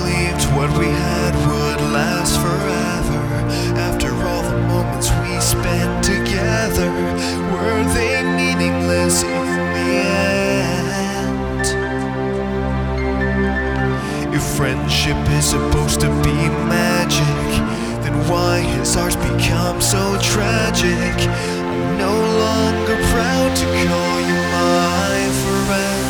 believed what we had would last forever. After all the moments we spent together, were they meaningless in the end? If friendship is supposed to be magic, then why has ours become so tragic? I'm no longer proud to call you my friend.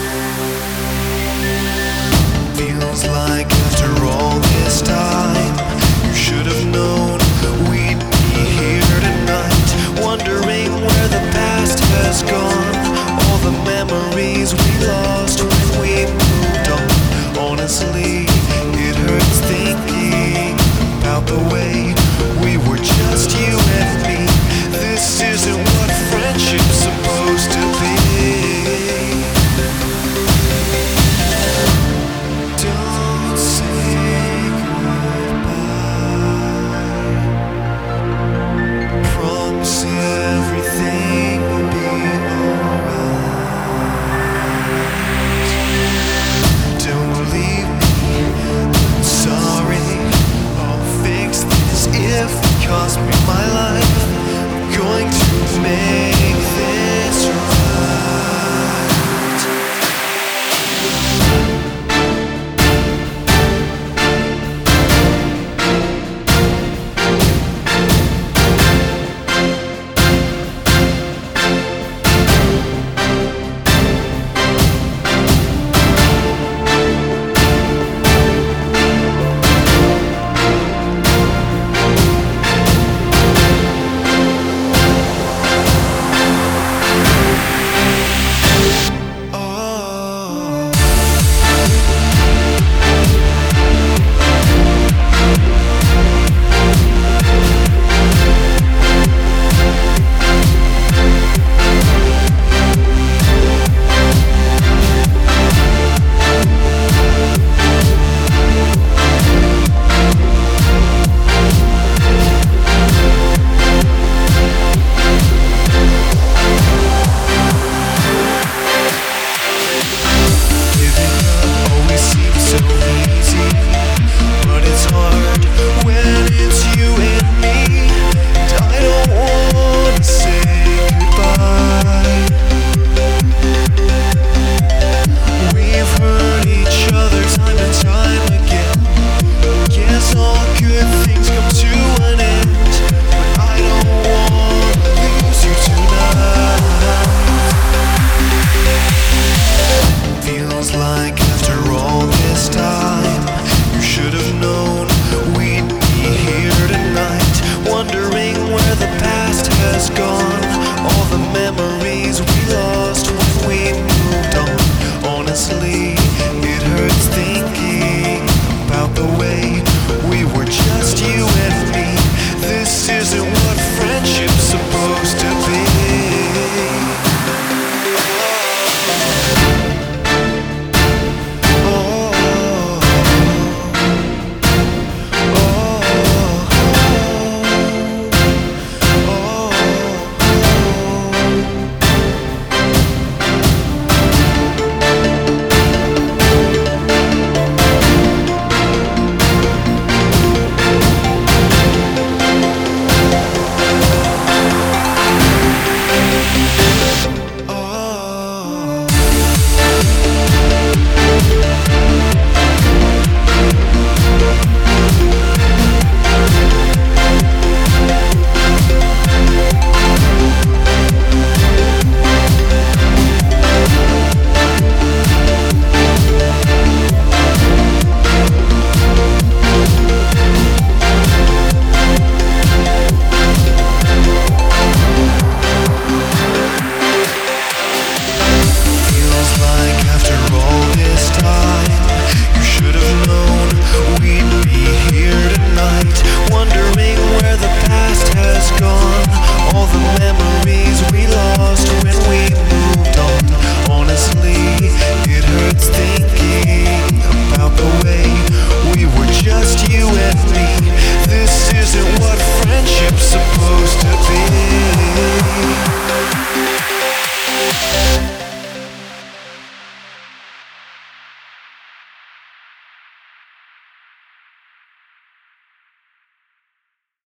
Feels like after all this time, you should have known we'd be here tonight, wondering where the past has gone, all the memories we lost when we moved on. Honestly, it hurts thinking about the way